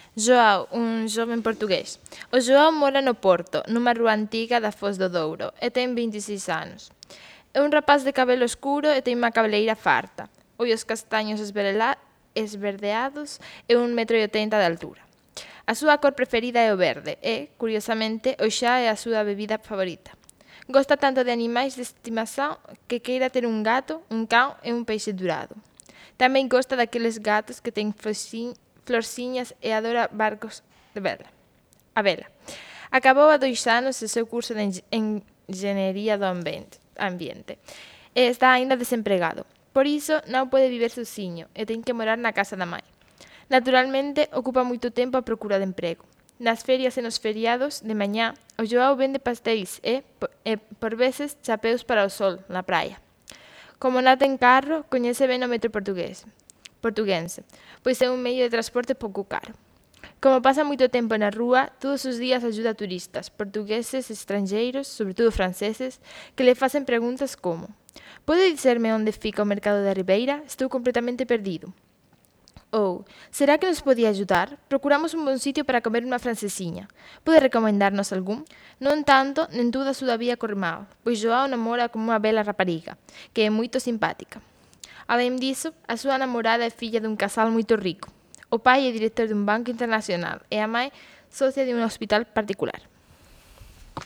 Joao, un xoven portugués. O Joao mora no Porto, nunha rúa antiga da Foz do Douro, e ten 26 anos. É un rapaz de cabelo escuro e ten unha cabeleira farta, ollos castaños esverdeados e 1,80 m de altura. A súa cor preferida é o verde e, curiosamente, o xa é a súa bebida favorita. Gosta tanto de animais de estimación que queira ter un gato, un cão e un peixe dourado. Tamén gosta daqueles gatos que ten florciñas e adora barcos de vela. A vela. Acabou há 2 anos o seu curso de Engenhería do Ambiente e está aínda desempregado. Por iso non pode viver sozinho e ten que morar na casa da mãe. Naturalmente, ocupa moito tempo a procura de emprego. Nas ferias e nos feriados, de mañá, o Joao vende pastéis e, por veces, chapeus para o sol, na praia. Como nada en carro, coñece ben o metro portuguense, pois é un medio de transporte pouco caro. Como pasa moito tempo na rúa, todos os días ajuda a turistas, portugueses, estranxeiros, sobre todo franceses, que le facen preguntas como: "Pode dicerme onde fica o mercado da Ribeira? Estou completamente perdido." Ou, será que nos podía ajudar? Procuramos un bon sitio para comer unha francesiña. Pode recomendarnos algún? No entanto, nen todo a súa vía corre mal, pois Joao namora como unha bela rapariga, que é moito simpática. Além diso, a súa namorada é filla dun casal moito rico. O pai é director dun banco internacional e a mãe socia de un hospital particular.